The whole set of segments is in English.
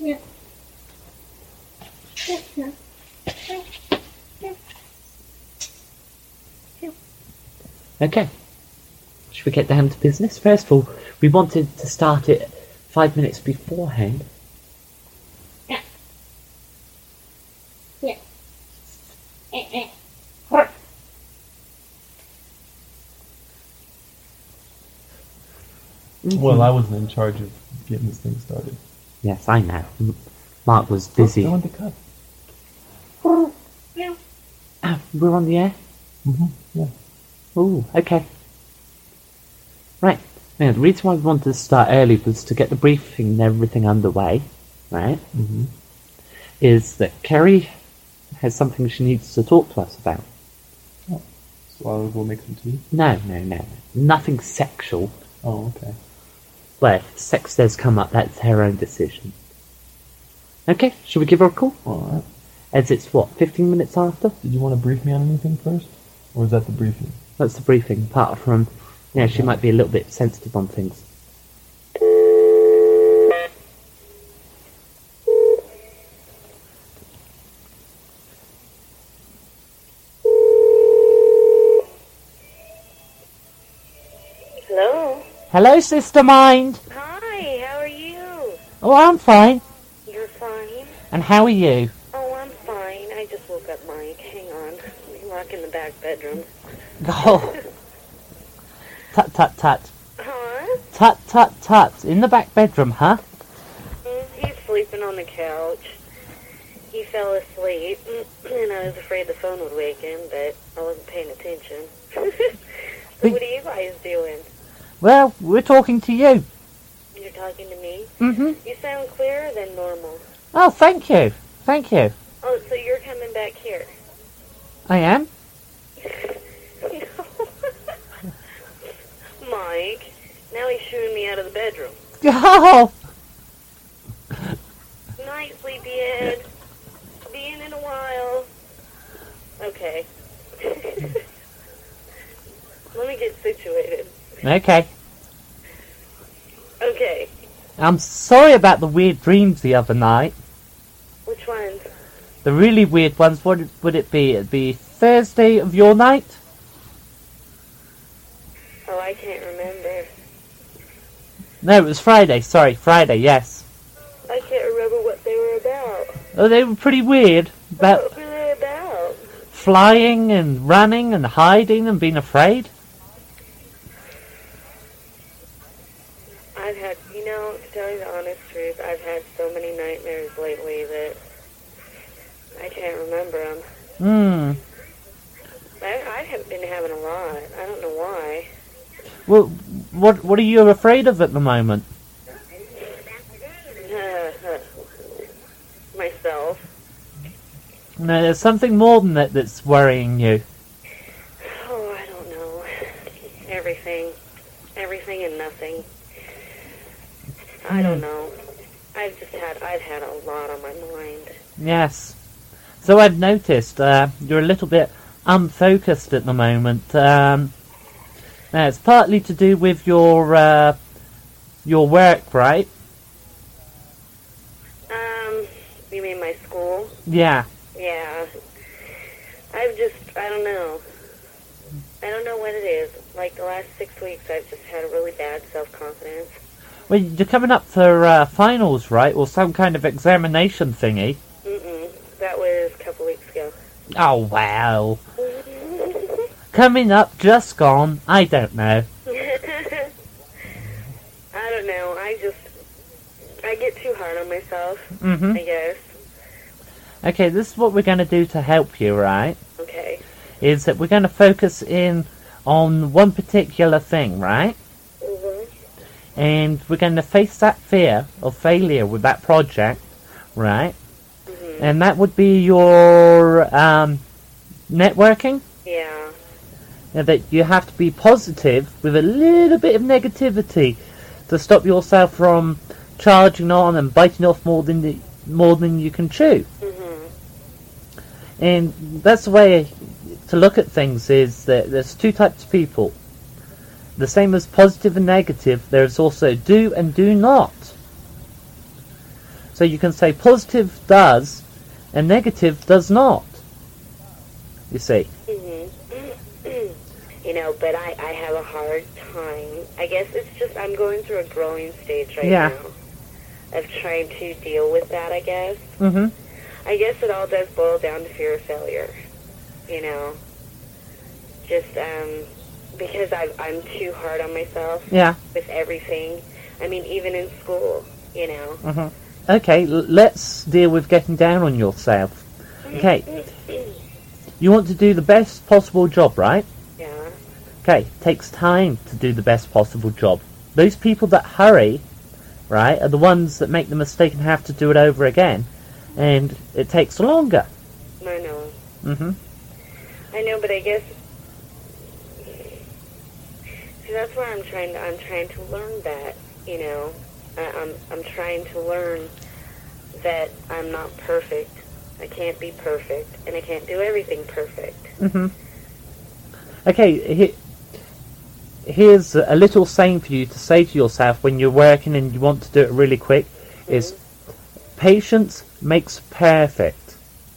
Okay. Should we get down to business? First of all, we wanted to start it 5 minutes beforehand. Well, I wasn't in charge of getting this thing started. Yes, I know. Mark was busy. I want to cut. We're on the air? Yeah. Ooh, okay. Right. Now, the reason why we wanted to start early was to get the briefing and everything underway, right? Is that Kerry has something she needs to talk to us about. Oh. So I'll go make some tea? No. Nothing sexual. Oh, okay. Well, if sex does come up, that's her own decision. Okay, should we give her a call? Alright. As it's, 15 minutes after? Did you want to brief me on anything first? Or is that the briefing? That's the briefing, apart from, she might be a little bit sensitive on things. Hello? Hello, Sister Mind! Hi, how are you? Oh, I'm fine. You're fine? And how are you? Oh, I'm fine. I just woke up Mike. Hang on. We lock in the back bedroom. Oh. Tut, tut, tut. Huh? Tut, tut, tut. In the back bedroom, huh? He's sleeping on the couch. He fell asleep, and I was afraid the phone would wake him, but I wasn't paying attention. So what are you guys doing? Well, we're talking to you. You're talking to me? Mm-hmm. You sound clearer than normal. Oh, thank you. Thank you. Oh, so you're coming back here? I am? Mike, now he's shooing me out of the bedroom. Oh! Night, sleepyhead. Be in a while. Okay. Let me get situated. Okay. Okay. I'm sorry about the weird dreams the other night. Which ones? The really weird ones, what would it be? It'd be Thursday of your night? Oh, I can't remember. No, it was Friday. Sorry, Friday, yes. I can't remember what they were about. Oh, they were pretty weird. About What were they about? flying and running and hiding and being afraid. I've had, to tell you the honest truth, I've had so many nightmares lately that I can't remember them. I have been having a lot. I don't know why. Well, what are you afraid of at the moment? Myself. No, there's something more than that that's worrying you. Oh, I don't know. Everything and nothing. I don't know. I've had a lot on my mind. Yes. So I've noticed you're a little bit unfocused at the moment. Now it's partly to do with your work, right? You mean my school? Yeah. Yeah. I don't know. I don't know what it is. Like the last 6 weeks, I've just had a really bad self-confidence. Well, you're coming up for finals, right? Or some kind of examination thingy. That was a couple weeks ago. Oh, wow. Coming up, just gone. I don't know. I don't know. I get too hard on myself, I guess. Okay, this is what we're going to do to help you, right? Okay. Is that we're going to focus in on one particular thing, right? And we're going to face that fear of failure with that project, right? And that would be your networking. Yeah. Now that you have to be positive with a little bit of negativity to stop yourself from charging on and biting off more than you can chew. And that's the way to look at things, is that there's two types of people. The same as positive and negative, there's also do and do not. So So you can say positive does and negative does not. You see. You know, but I have a hard time. I guess it's just I'm going through a growing stage right Yeah. now of trying to deal with that, I guess. Mm-hmm. I guess it all does boil down to fear of failure, you know. Just because I'm too hard on myself Yeah. with everything. I mean, even in school, you know. Mm-hmm. Okay, let's deal with getting down on yourself. Okay. You want to do the best possible job, right? Yeah. Okay, takes time to do the best possible job. Those people that hurry, right, are the ones that make the mistake and have to do it over again. And it takes longer. I know. Mm-hmm. I know, but I guess... See, that's where I'm trying to learn that, you know. I'm trying to learn that I'm not perfect. I can't be perfect, and I can't do everything perfect. Mm-hmm. Okay, here's a little saying for you to say to yourself when you're working and you want to do it really quick, is patience makes perfect.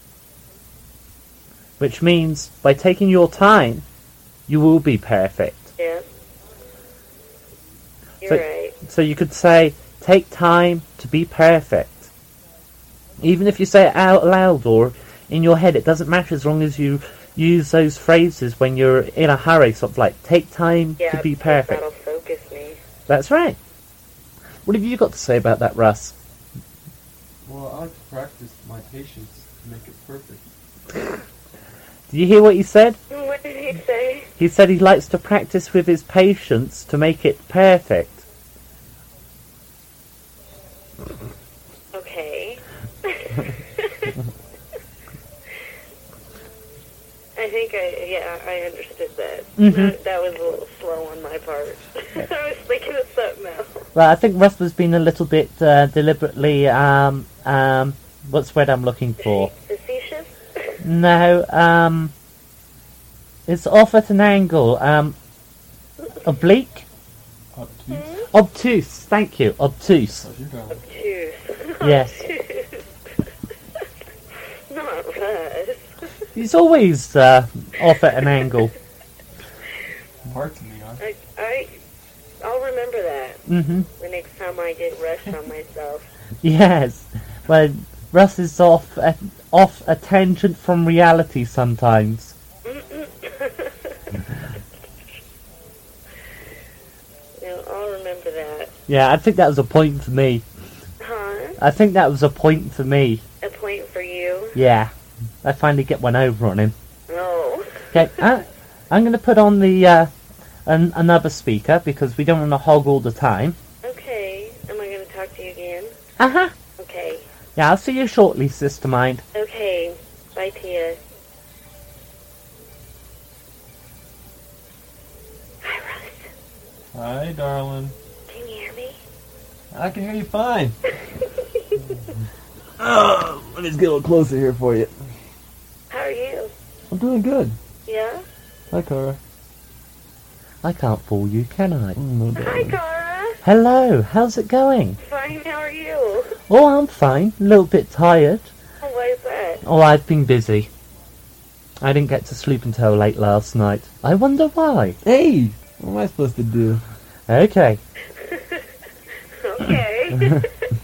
Which means by taking your time, you will be perfect. Yeah. You're right. So you could say, take time to be perfect. Even if you say it out loud or in your head, it doesn't matter as long as you use those phrases when you're in a hurry, sort of like, take time to be perfect. That'll focus me. That's right. What have you got to say about that, Russ? Well, I like to practice my patience to make it perfect. Do you hear what he said? What did he say? He said he likes to practice with his patience to make it perfect. Okay. I think I understood that. Mhm. That was a little slow on my part. I was thinking of something else. Well, I think Russ was being a little bit deliberately, what's the word I'm looking for? Facetious? No, it's off at an angle. Oblique? Obtuse? Obtuse, thank you, obtuse. How's your dog? Obtuse. Yes. Not Russ. He's always off at an angle. Parts of me are. I'll remember that Mm-hmm. the next time I get rushed on myself. Yes. Well, Russ is off a tangent from reality sometimes. No, I'll remember that. Yeah, I think that was a point for me. Huh? I think that was a point for me. A point for you? Yeah. I finally get one over on him. No. Okay, I'm going to put on the another speaker because we don't want to hog all the time. Okay. Am I going to talk to you again? Uh-huh. Okay. Yeah, I'll see you shortly, Sister Mind. Okay. Bye, Tia. Hi, Russ. Hi, darling. Can you hear me? I can hear you fine. Oh, let me just get a little closer here for you. How are you? I'm doing good. Yeah? Hi, Cara. I can't fool you, can I? No, Hi, darling. Cara. Hello, how's it going? Fine, how are you? Oh, I'm fine. A little bit tired. Oh, why is that? Oh, I've been busy. I didn't get to sleep until late last night. I wonder why. Hey, what am I supposed to do? Okay, Okay.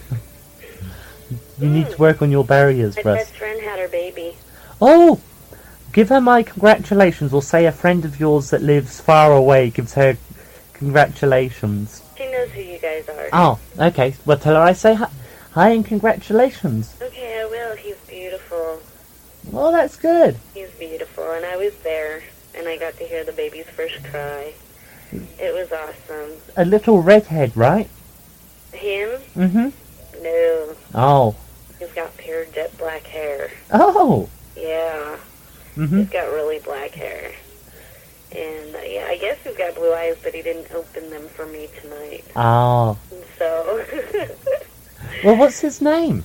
you need to work on your barriers, My Russ. best friend had her baby. Oh! Give her my congratulations, or say a friend of yours that lives far away gives her congratulations. She knows who you guys are. Oh, okay. Well, tell her I say hi and congratulations. Okay, I will. He's beautiful. Oh, that's good. He's beautiful. And I was there, and I got to hear the baby's first cry. It was awesome. A little redhead, right? Him? Mm-hmm. No. Oh. He's got pure jet black hair. Oh! Yeah. Mm-hmm. He's got really black hair. And, yeah, I guess he's got blue eyes, but he didn't open them for me tonight. Oh. So, Well, what's his name?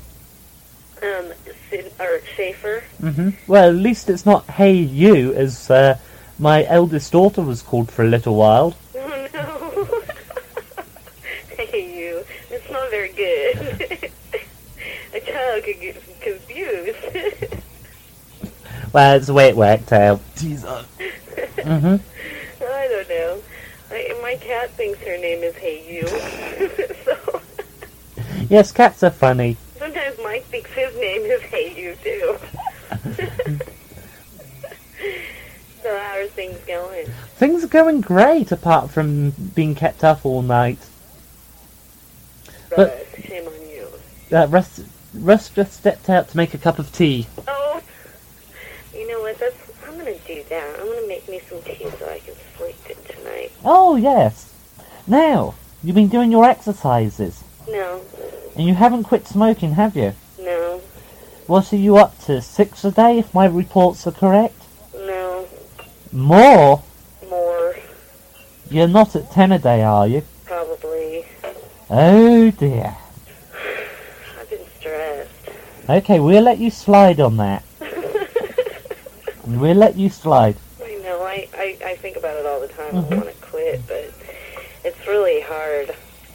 Schaefer. Mm-hmm. Well, at least it's not Hey You, as my eldest daughter was called for a little while. Oh, no. Hey, you. It's not very good. how I could get confused. Well, it's the way it worked out. Jesus. Mm-hmm. I don't know. My cat thinks her name is Hey You. So Yes, cats are funny. sometimes Mike thinks his name is Hey You too. So how are things going? Things are going great, apart from being kept up all night. But- Russ, shame on you. Russ just stepped out to make a cup of tea. Oh, you know what? I'm gonna do that. I'm gonna make me some tea so I can sleep it tonight. Oh, yes. Now, you've been doing your exercises. No, And you haven't quit smoking, have you? no, What are you up to? 6 a day, if my reports are correct? no, More? more, You're not at 10 a day, are you? probably. Oh, dear. I've been stressed. Okay, we'll let you slide on that. We'll let you slide. I know, I think about it all the time. Mhm. I want to quit, but it's really hard.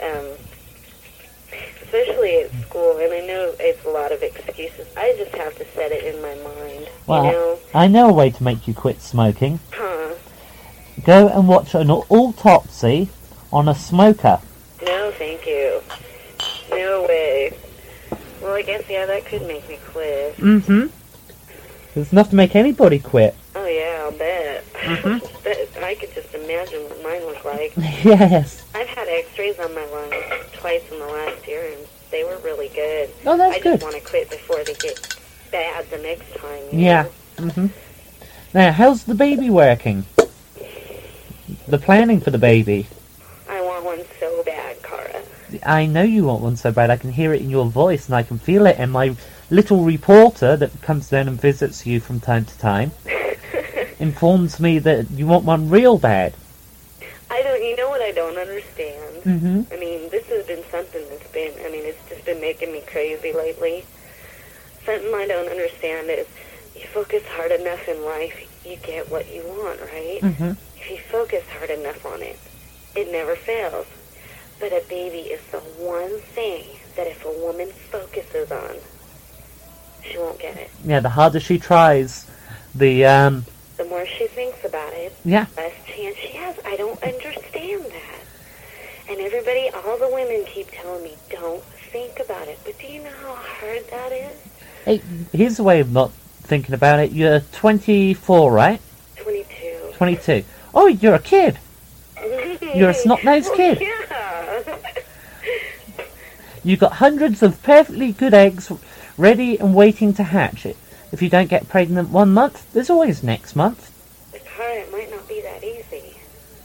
Especially at school, and I know it's a lot of excuses. I just have to set it in my mind, Well, you know? I know a way to make you quit smoking. Huh. Go and watch an autopsy on a smoker. No, thank you. No way. Well, I guess, yeah, that could make me quit. Mm-hmm. There's enough to make anybody quit. Oh, yeah, I'll bet. Mhm. I could just imagine what mine looked like. Yes. I've had x-rays on my lungs twice in the last year, and they were really good. Oh, that's I good. just want to quit before they get bad the next time. you Yeah. know? Mm-hmm. Now, how's the baby working? The planning for the baby. I want one so bad, Cara. I know you want one so bad. I can hear it in your voice, and I can feel it in my little reporter that comes down and visits you from time to time. Informs me that you want one real bad. You know what I don't understand? Mm-hmm. I mean, this has been something that's been, it's just been making me crazy lately. Something I don't understand is you focus hard enough in life, you get what you want, right? Mm-hmm. If you focus hard enough on it, it never fails. But a baby is the one thing that if a woman focuses on, she won't get it. Yeah, the harder she tries, the more she thinks about it, yeah. less chance she has. I don't understand that. And everybody, all the women keep telling me, don't think about it. But do you know how hard that is? Hey, here's a way of not thinking about it. You're 24, right? 22. 22. Oh, you're a kid. You're a snot-nosed kid. Yeah. You've got hundreds of perfectly good eggs ready and waiting to hatch. If you don't get pregnant 1 month, there's always next month. But Cara, it might not be that easy.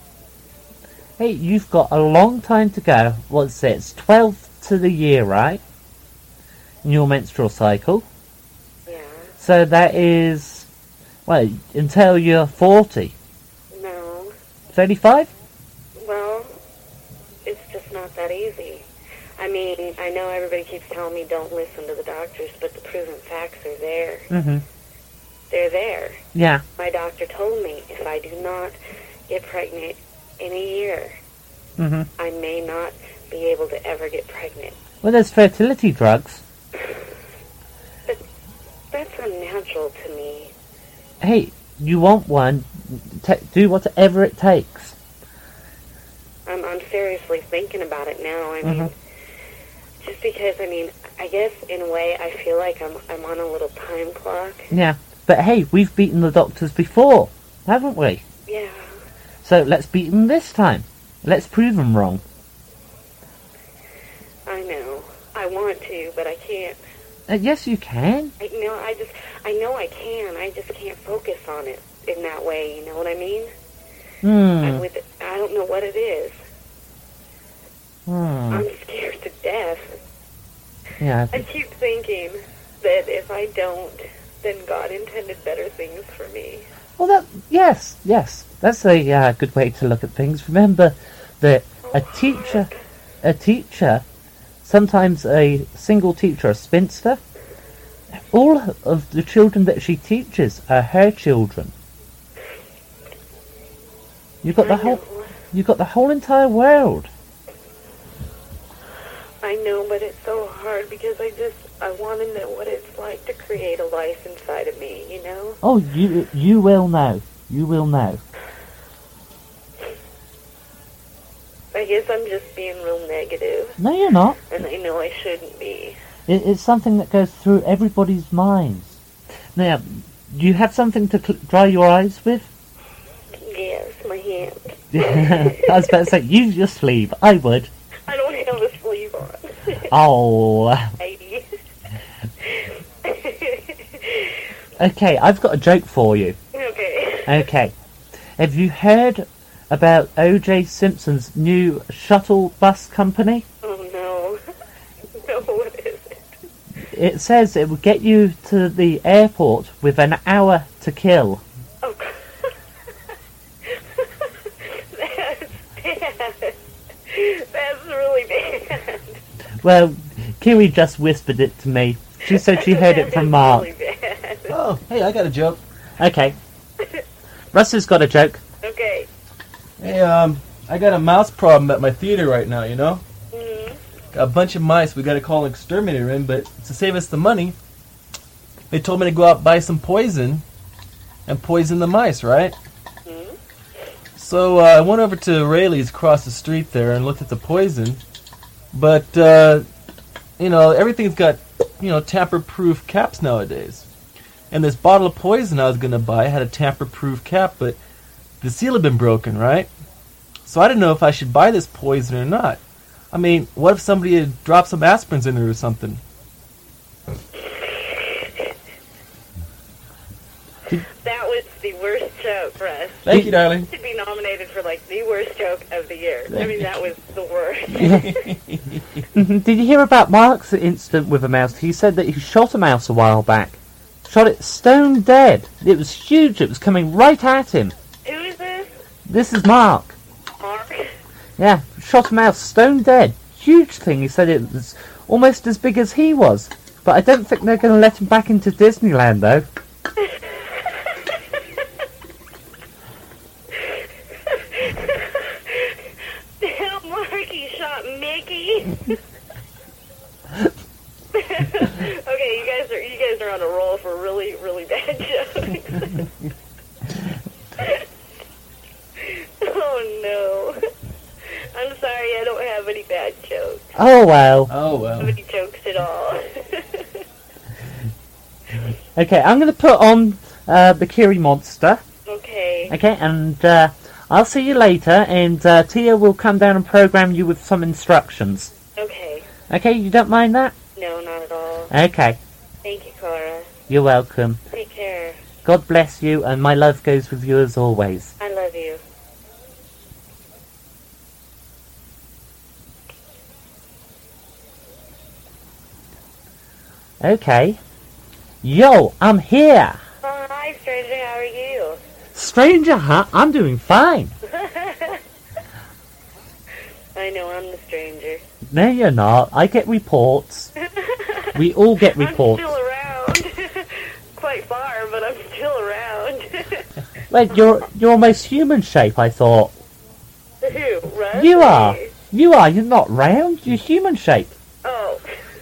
Hey, you've got a long time to go. What's it? It's 12 to the year, right? In your menstrual cycle. Yeah. So that is, well, until you're 40. No. 35? Well, it's just not that easy. I mean, I know everybody keeps telling me don't listen to the doctors, but the proven facts are there. Mm-hmm. They're there. Yeah. My doctor told me if I do not get pregnant in a year, Mm-hmm. I may not be able to ever get pregnant. Well, there's fertility drugs. But that's unnatural to me. Hey, you want one, do whatever it takes. I'm seriously thinking about it now. I mean, just because, I guess in a way I feel like I'm on a little time clock. Yeah. But hey, we've beaten the doctors before, haven't we? Yeah. So let's beat them this time. Let's prove them wrong. I know. I want to, but I can't. Yes, you can. I know I can. I just can't focus on it in that way. You know what I mean? I don't know what it is. I'm scared to death. Yeah. I keep thinking that if I don't, then God intended better things for me. Well, yes. That's a good way to look at things. Remember that a teacher, sometimes a single teacher, a spinster, all of the children that she teaches are her children. You've got the whole entire world. I know, but it's so hard because I want to know what it's like to create a life inside of me, you know? Oh, you will know. You will know. I guess I'm just being real negative, No, you're not. and I know I shouldn't be. It's something that goes through everybody's minds. Now, do you have something to dry your eyes with? Yes, my hand. I was about to say, use your sleeve. I would. I don't have a sleeve on. Oh. Lady. Okay, I've got a joke for you. Okay. Okay. Have you heard about O.J. Simpson's new shuttle bus company? Oh, no. No, what is it? It says it will get you to the airport with an hour to kill. Oh, that's bad. That's really bad. Well, Kiwi just whispered it to me. She said she heard it from Mark. Really bad. Oh, hey, I got a joke. Okay. Russ has got a joke. Okay. Hey, I got a mouse problem at my theater right now, you know? Mm-hmm. Got a bunch of mice. We got to call an exterminator in, but to save us the money, they told me to go out and buy some poison and poison the mice, right? Mm-hmm. So I went over to Rayleigh's across the street there and looked at the poison, but, you know, everything's got, you know, tamper-proof caps nowadays. And this bottle of poison I was going to buy had a tamper-proof cap, but the seal had been broken, right? So I didn't know if I should buy this poison or not. I mean, what if somebody had dropped some aspirins in it or something? That was the worst joke, Russ. Thank you, darling. Should be nominated for, like, the worst joke of the year. I mean, that was the worst. Did you hear about Mark's incident with a mouse? He said that he shot a mouse a while back. Shot it stone dead. It was huge. It was coming right at him. Who is this? This is Mark. Mark? Yeah, shot a mouse stone dead. Huge thing. He said it was almost as big as he was. But I don't think they're going to let him back into Disneyland, though. Damn, Mark, he shot Mickey. Okay, you guys are on a roll for really, really bad jokes. Oh no. I'm sorry, I don't have any bad jokes. Oh, well. Oh, I don't have any jokes at all. Okay, I'm going to put on the Kiri Monster. Okay. Okay, and I'll see you later, and Tia will come down and program you with some instructions. Okay. Okay, you don't mind that? No, not at all. Okay, Thank you, Clara. you're welcome. Take care. God bless you, and my love goes with you as always. I love you. Okay. Yo, I'm here. Oh, hi, stranger. How are you? Stranger, huh? I'm doing fine. I know, I'm the stranger. No, you're not. I get reports. We all get reports. I'm still around. Quite far, but I'm still around. Wait, you're almost human shape, I thought. Who? Russ? You are. You are. You're not round. You're human shape. Oh.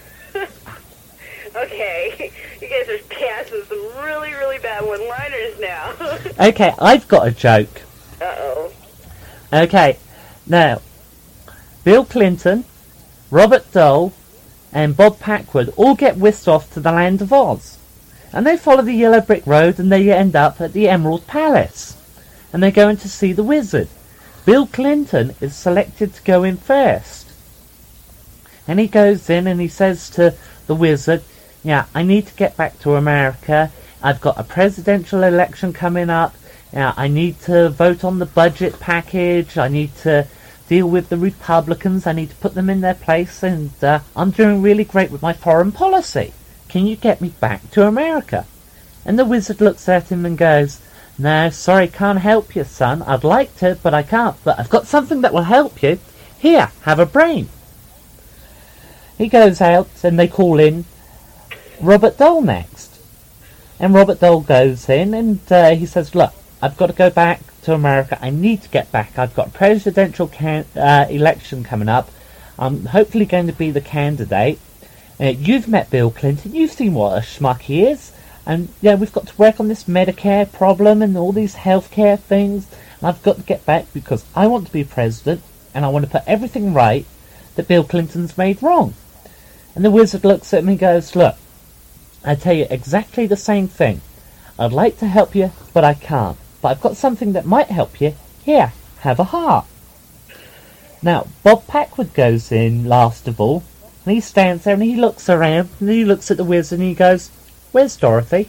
Okay. You guys are casting some really, really bad one-liners now. Okay, I've got a joke. Uh-oh. Okay, now, Bill Clinton, Robert Dole, and Bob Packwood all get whisked off to the land of Oz. And they follow the yellow brick road and they end up at the Emerald Palace. And they're going to see the wizard. Bill Clinton is selected to go in first. And he goes in and he says to the wizard, yeah, I need to get back to America. I've got a presidential election coming up. Yeah, I need to vote on the budget package. I need to deal with the Republicans. I need to put them in their place. And I'm doing really great with my foreign policy. Can you get me back to America? And the wizard looks at him and goes, no, sorry, can't help you, son. I'd like to, but I can't. But I've got something that will help you. Here, have a brain. He goes out and they call in Robert Dole next. And Robert Dole goes in and he says, look, I've got to go back to America. I need to get back. I've got a presidential election coming up. I'm hopefully going to be the candidate. You've met Bill Clinton. You've seen what a schmuck he is. And, we've got to work on this Medicare problem and all these healthcare things. And I've got to get back because I want to be president and I want to put everything right that Bill Clinton's made wrong. And the wizard looks at me and goes, look, I tell you exactly the same thing. I'd like to help you, but I can't. But I've got something that might help you. Here, have a heart. Now, Bob Packwood goes in last of all, and he stands there and he looks around, and he looks at the wizard and he goes, where's Dorothy?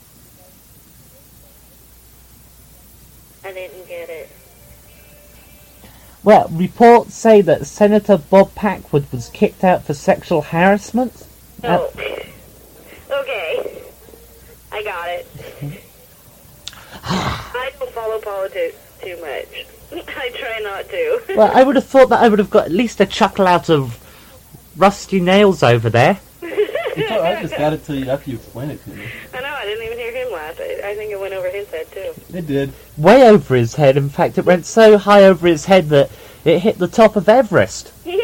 I didn't get it. Well, reports say that Senator Bob Packwood was kicked out for sexual harassment. Oh. Okay. I got it. I don't follow politics too much. I try not to. Well, I would have thought that I would have got at least a chuckle out of Rusty Nails over there. I just got it till you after you explained it to me. I know, I didn't even hear him laugh. I think it went over his head, too. It did. Way over his head. In fact, it went so high over his head that it hit the top of Everest. Yeah,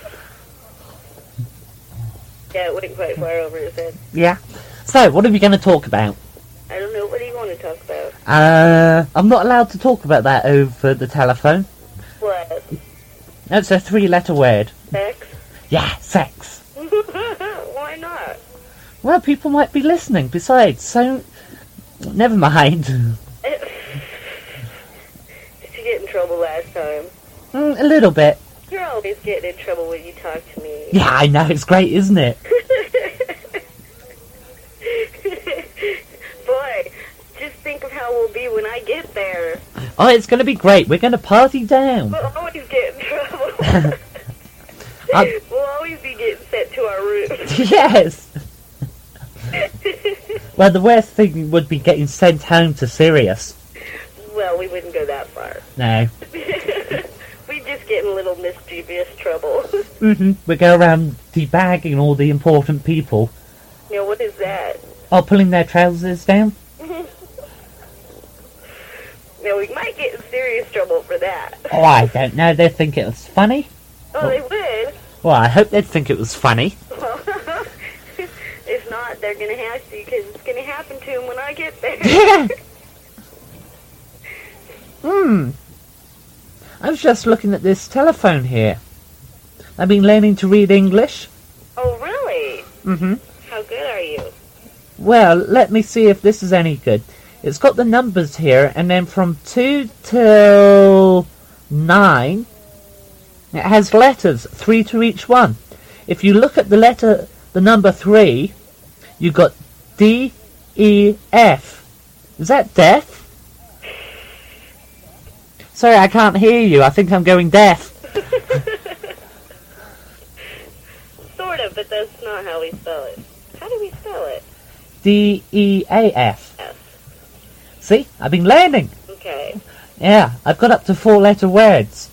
it went quite far over his head. Yeah. So, what are we going to talk about? I don't know. What do you want to talk about? I'm not allowed to talk about that over the telephone. What? That's a 3-letter word. Sex? Yeah, sex. Why not? Well, people might be listening. Besides, so... Never mind. Did you get in trouble last time? A little bit. You're always getting in trouble when you talk to me. Yeah, I know. It's great, isn't it? Boy, just think of how we'll be when I get there. Oh, it's going to be great. We're going to party down. We'll always get in trouble. We'll always be getting sent to our rooms. Yes. Well, the worst thing would be getting sent home to Sirius. Well, we wouldn't go that far. No. We just get in a little mischievous trouble. We go around debagging all the important people. Now, what is that? Oh, pulling their trousers down? Now, we might get in serious trouble for that. Oh, I don't know. They'd think it was funny. Oh, they would? Well, I hope they'd think it was funny. Well, if not, they're going to have to, because it's going to happen to them when I get there. Yeah. I was just looking at this telephone here. I've been learning to read English. Oh, really? How good are you? Well, let me see if this is any good. It's got the numbers here, and then from 2 till 9, it has letters, 3 to each one. If you look at the number 3, you've got D, E, F. Is that deaf? Sorry, I can't hear you. I think I'm going deaf. Sort of, but that's not how we spell it. How do we spell it? D-E-A-F. F. See? I've been learning. Okay. Yeah, I've got up to 4-letter words.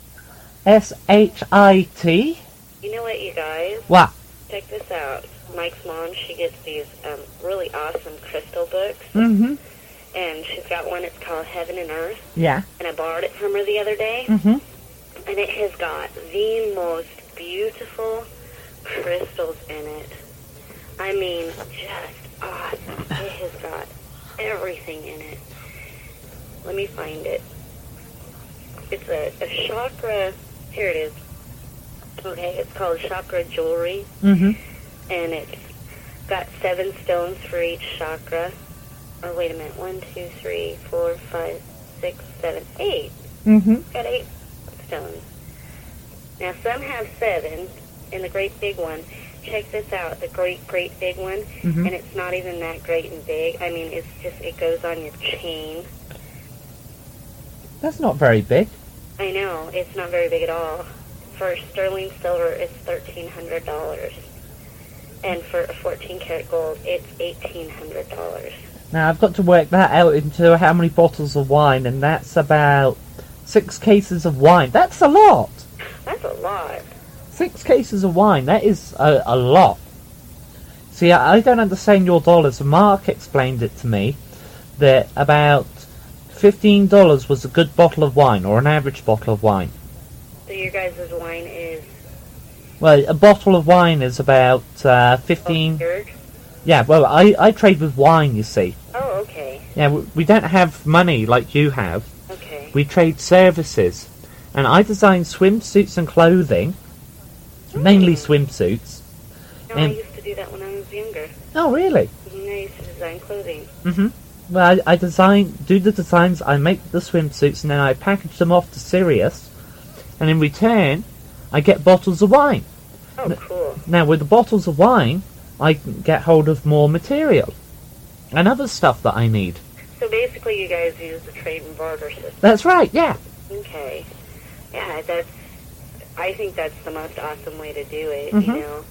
S-H-I-T. You know what, you guys? What? Check this out. Mike's mom, she gets these really awesome crystal books. And she's got one that's called Heaven and Earth. Yeah. And I borrowed it from her the other day. And it has got the most beautiful crystals in it. I mean, just awesome. It has got everything in it. Let me find it. It's a chakra. Here it is. Okay, it's called Chakra Jewelry. And it's got 7 stones for each chakra. Or wait a minute. 1, 2, 3, 4, 5, 6, 7, 8. Got 8 stones. Now, some have 7 in the great big one. Check this out, the great big one, and it's not even that great and big. I mean, it's just, it goes on your chain. That's not very big. I know, it's not very big at all. For sterling silver, it's $1,300. And for a 14-karat gold, it's $1,800. Now, I've got to work that out into how many bottles of wine, and that's about 6 cases of wine. That's a lot. That's a lot. 6 cases of wine, that is a lot. See, I don't understand your dollars. Mark explained it to me that about $15 was a good bottle of wine, or an average bottle of wine. So your guys' wine is Well, a bottle of wine is about 15... Beer? Yeah, well, I trade with wine, you see. Oh, okay. Yeah, we don't have money like you have. Okay. We trade services. And I design swimsuits and clothing, mainly swimsuits. No, I used to do that when I was younger. Oh, really? I used to design clothing. Mm-hmm. Well, I do the designs, I make the swimsuits, and then I package them off to Sirius. And in return, I get bottles of wine. Oh, cool. Now, with the bottles of wine, I can get hold of more material and other stuff that I need. So basically you guys use the trade and barter system. That's right, yeah. Okay. Yeah, I think that's the most awesome way to do it, Mm-hmm. you know.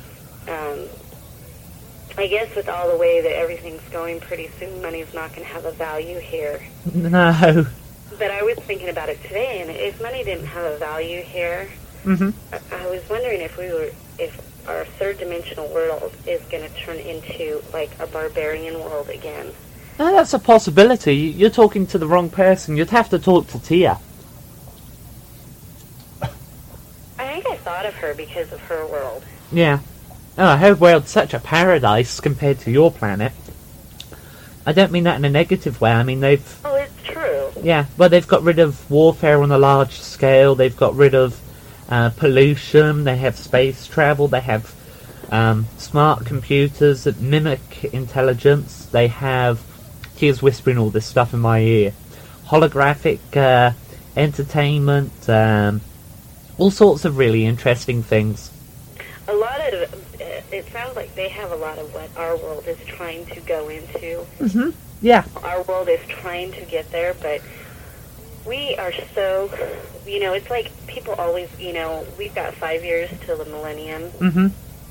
I guess with all the way that everything's going, pretty soon money's not going to have a value here. No. But I was thinking about it today, and if money didn't have a value here, Mm-hmm. I was wondering if our third dimensional world is going to turn into like a barbarian world again. No, that's a possibility. You're talking to the wrong person. You'd have to talk to Tia. I think I thought of her because of her world. Yeah. Oh, her world's such a paradise compared to your planet. I don't mean that in a negative way. I mean, they've... Oh, it's true. Yeah, well, they've got rid of warfare on a large scale. They've got rid of pollution. They have space travel. They have smart computers that mimic intelligence. They have... Tia's whispering all this stuff in my ear. Holographic entertainment. All sorts of really interesting things. A lot of... it sounds like they have a lot of what our world is trying to go into. Mm-hmm. Yeah. Our world is trying to get there, but we are so... You know, it's like people always... You know, we've got 5 years till the millennium. Mm-hmm.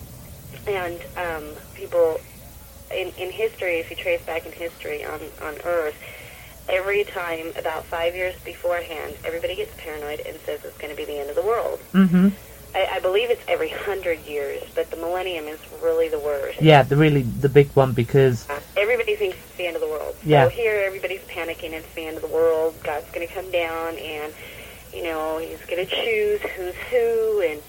And people... In history, if you trace back in history on Earth, every time, about 5 years beforehand, everybody gets paranoid and says it's going to be the end of the world. Mm-hmm. I believe it's every 100 years, but the millennium is really the worst. Yeah, the big one, because... Everybody thinks it's the end of the world. Yeah. So here, everybody's panicking, it's the end of the world, God's going to come down, and, you know, he's going to choose who's who, and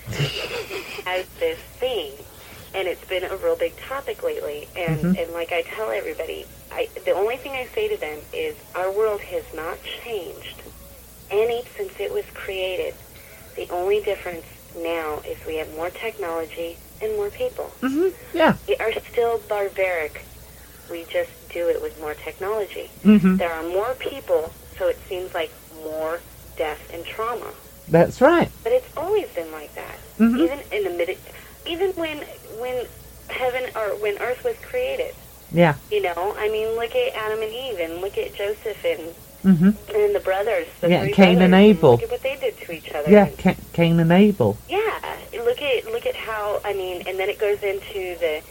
has this thing. And it's been a real big topic lately. And, and like I tell everybody, the only thing I say to them is our world has not changed any since it was created. The only difference now is we have more technology and more people. Mm-hmm. Yeah. We are still barbaric. We just do it with more technology. Mm-hmm. There are more people, so it seems like more death and trauma. That's right. But it's always been like that. Mm-hmm. Even when heaven or when Earth was created. Yeah. You know, I mean, look at Adam and Eve, and look at Joseph and the brothers. The three Cain brothers, and Abel. Look at what they did to each other. Yeah, Cain and Abel. Yeah, look at how, I mean, and then it goes into the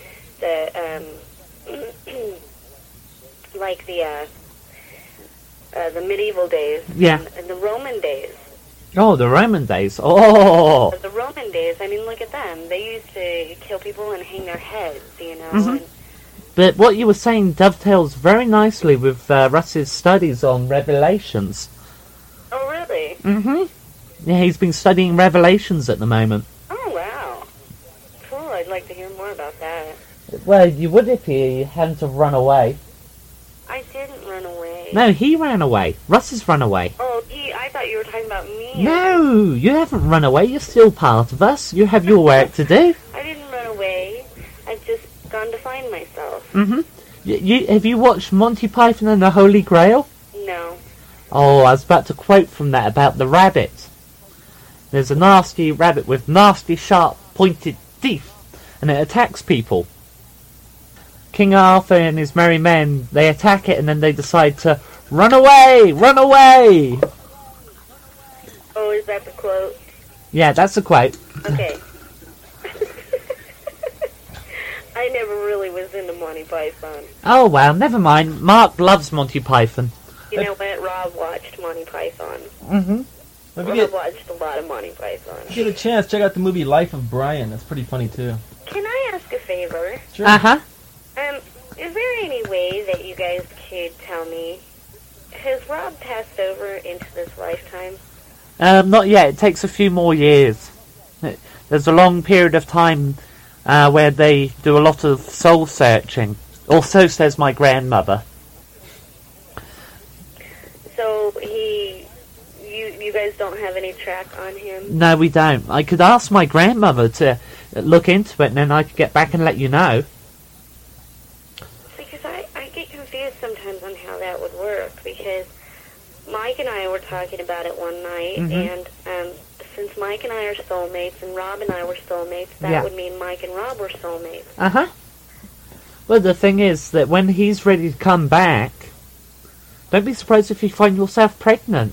like the medieval days. Yeah. And the Roman days. Oh, the Roman days. Oh. The Roman days, I mean, look at them. They used to kill people and hang their heads, you know. And But what you were saying dovetails very nicely with Russ's studies on Revelations. oh, really? Mm-hmm. Yeah, he's been studying Revelations at the moment. Oh, wow. Cool, I'd like to hear more about that. Well, you would if you hadn't have run away. I didn't run away. No, he ran away. Russ has run away. Oh, I thought you were talking about me. No, you haven't run away. You're still part of us. You have your work to do. I didn't run away. I've just gone to find myself. Mm-hmm. Have you watched Monty Python and the Holy Grail? No. Oh, I was about to quote from that about the rabbit. There's a nasty rabbit with nasty, sharp, pointed teeth, and it attacks people. King Arthur and his merry men, they attack it and then they decide to run away! Run away! Oh, is that the quote? Yeah, that's a quote. Okay. I never really was into Monty Python. Oh, well, never mind. Mark loves Monty Python. You know what? Rob watched Monty Python. Mm-hmm. If Rob watched a lot of Monty Python. you get a chance, check out the movie Life of Brian. That's pretty funny, too. Can I ask a favor? Sure. Uh-huh. Is there any way that you guys could tell me, has Rob passed over into this lifetime? Not yet. It takes a few more years. There's a long period of time where they do a lot of soul searching. Or so says my grandmother. So you guys don't have any track on him? No, we don't. I could ask my grandmother to look into it, and then I could get back and let you know. Because I get confused sometimes on how that would work, because Mike and I were talking about it one night, and since Mike and I are soulmates and Rob and I were soulmates, that would mean Mike and Rob were soulmates. Uh-huh. Well, the thing is that when he's ready to come back, don't be surprised if you find yourself pregnant.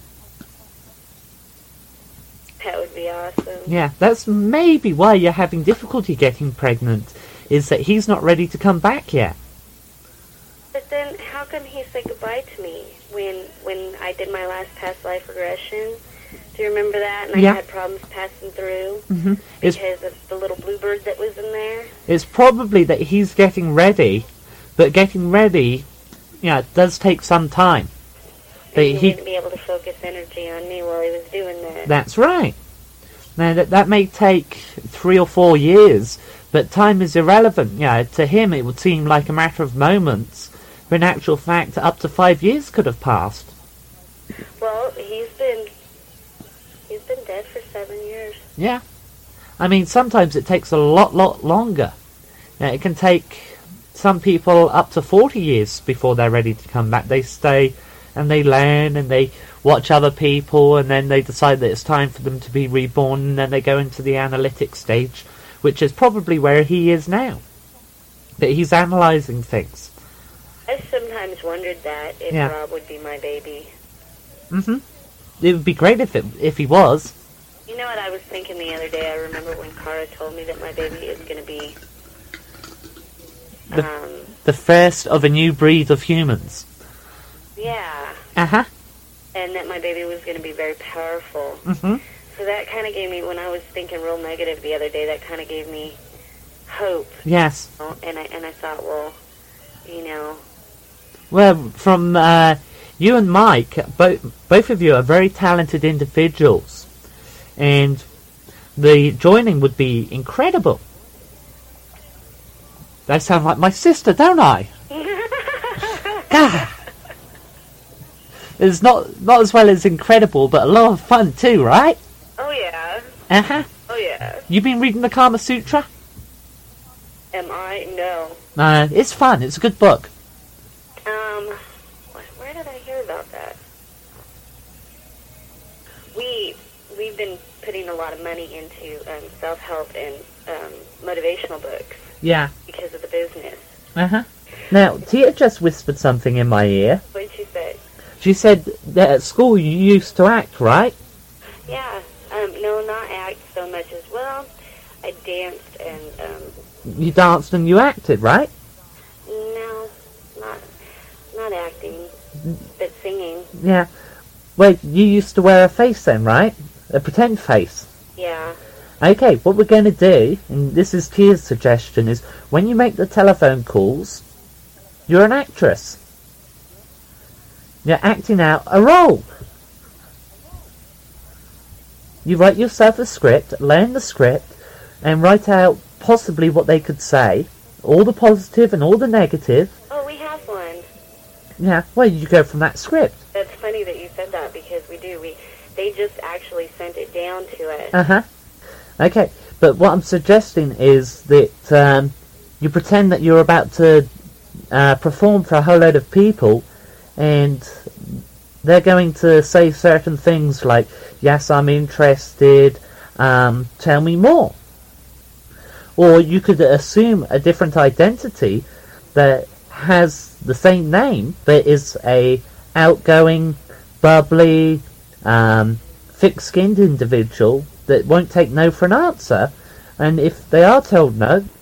That would be awesome. Yeah, that's maybe why you're having difficulty getting pregnant, is that he's not ready to come back yet. But then, how come he said goodbye to me when I did my last past life regression? Do you remember that? And I had problems passing through because of the little bluebird that was in there. It's probably that he's getting ready, but getting ready, it does take some time. But he needed to be able to focus energy on me while he was doing that. That's right. Now, that may take 3 or 4 years, but time is irrelevant. To him it would seem like a matter of moments, but in actual fact, up to 5 years could have passed. Well, he's been dead for 7 years. Yeah. I mean, sometimes it takes a lot longer. It can take some people up to 40 years before they're ready to come back. They stay and they learn and they watch other people, and then they decide that it's time for them to be reborn, and then they go into the analytic stage, which is probably where he is now. But he's analysing things. I've sometimes wondered that, if Rob would be my baby. It would be great if he was. You know what I was thinking the other day? I remember when Cara told me that my baby is going to be the first of a new breed of humans. Yeah. Uh-huh. And that my baby was going to be very powerful. So that kind of gave me, when I was thinking real negative the other day, that kind of gave me hope. Yes. And I thought, well, Well, from you and Mike, both of you are very talented individuals, and the joining would be incredible. I sound like my sister, don't I? God. It's not as well as incredible, but a lot of fun too, right? Oh, yeah. Uh-huh. Oh, yeah. You been reading the Kama Sutra? Am I? No. It's fun. It's a good book. Where did I hear about that? We've been putting a lot of money into self-help and motivational books. Yeah. Because of the business. Uh-huh. Now, Tia just whispered something in my ear. What did she say? She said that at school you used to act, right? Yeah. No, not act so much as well. I danced and... You danced and you acted, right? No, not acting, but singing. Yeah. Well, you used to wear a face then, right? A pretend face. Yeah. Okay, what we're going to do, and this is Tia's suggestion, is when you make the telephone calls, you're an actress. You're acting out a role. You write yourself a script, learn the script, and write out possibly what they could say, all the positive and all the negative. Oh, we have one. Yeah, well, you go from that script. That's funny that you said that, because we do. They just actually sent it down to us. Uh-huh. Okay, but what I'm suggesting is that you pretend that you're about to perform for a whole load of people, and they're going to say certain things like, yes, I'm interested, tell me more. Or you could assume a different identity that has the same name, but is a outgoing, bubbly, thick-skinned individual that won't take no for an answer, and if they are told no,